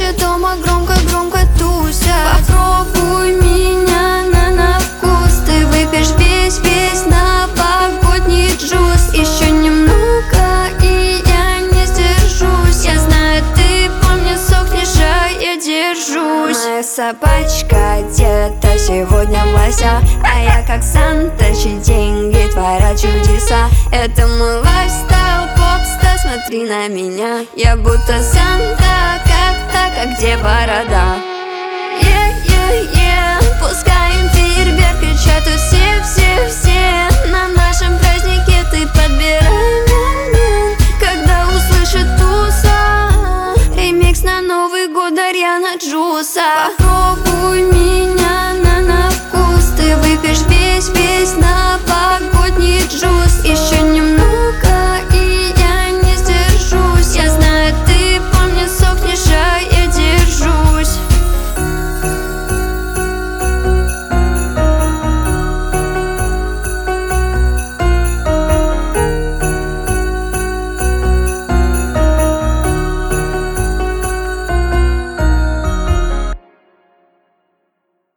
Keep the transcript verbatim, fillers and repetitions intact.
ночи дома громко-громко тусят. Попробуй меня на, на вкус. Ты выпьешь весь-весь новогодний джуз. Еще немного и я не сдержусь. Я знаю, ты по мне сохнешь, а я держусь. Моя собачка где-то сегодня в лося, а я как Санта, чьи деньги творят чудеса. Это мой лайфстайл, попста, смотри на меня. Я будто Санта, как так, а где борода? Е-е-е, пускаем фейерверк, кричат все, все, все. На нашем празднике ты подбирай момент, когда услышит туса ремикс на Новый год Дарьяна Джуса. Попробуй меня на, на вкус. Ты выпьешь весь-весь новогодний джуз. Еще немного